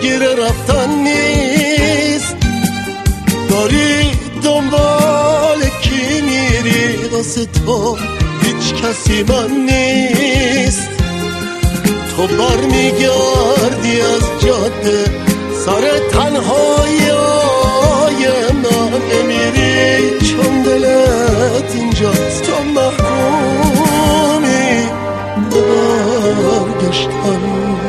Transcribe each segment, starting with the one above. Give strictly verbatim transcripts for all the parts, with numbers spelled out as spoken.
درگیر رفتن نیست. داری دنبال کی میری؟ واسه تو هیچ کسی من نیست. تو بر میگردی از جاده سر تنهایی من نمیری چون دلت اینجاست. تو محکومی به برگشتن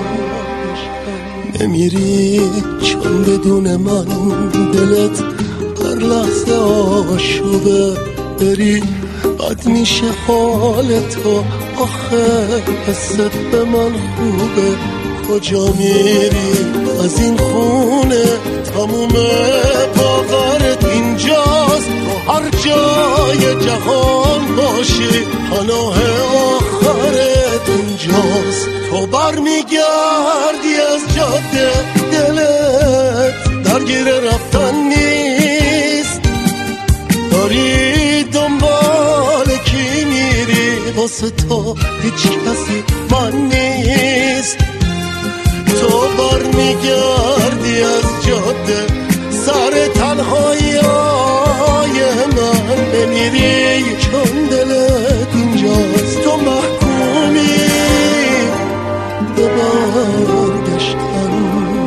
نمیری چون بدون من دلت هر لحظه آشوبه. بری بد میشه حال تو، آخه حست به من خوبه. کجا میری از این خونه؟ تموم باورت اینجاست. تو هر جای جهان باشی پناه آخرت اینجاست. تو بر میگردی از جاده دلت درگیر رفتن نیست. داری دنبال کی میری؟ واسه تو هیچ کسی من نیست. تو بر میگردی از جاده سر تنهایی من نمیری چون دلت اینجاست. تو محکومی به برگشتن.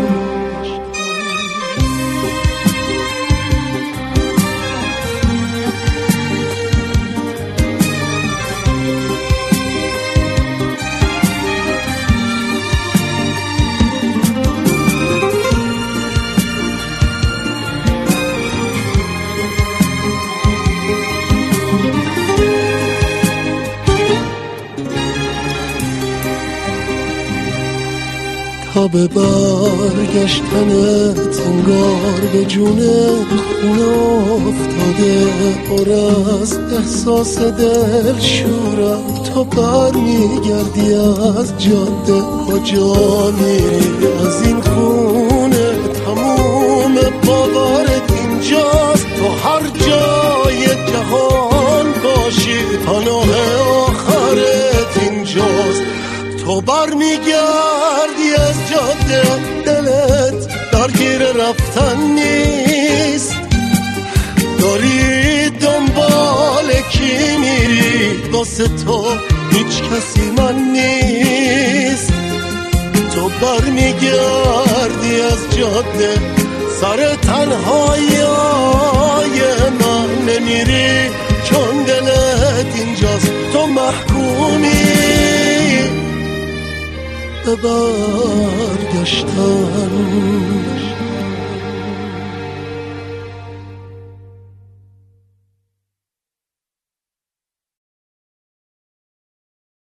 تا به برگشتنت انگار به جون خونه افتاده. پر از احساس دل شورم. تو بر میگردی از جاده کجا میری از این خونه؟ تموم باورت اینجاست. تو هر جای جهان باشی پناه آخرت اینجاست. تو بر میگردی از جاده دلت درگیر رفتن نیست. داری دنبال کی میری؟ واسه تو هیچ کسی من نیست. تو بر میگردی از جاده سر تنهایی من نمیری چون دلت اینجاست. تو محکومی به برگشتن.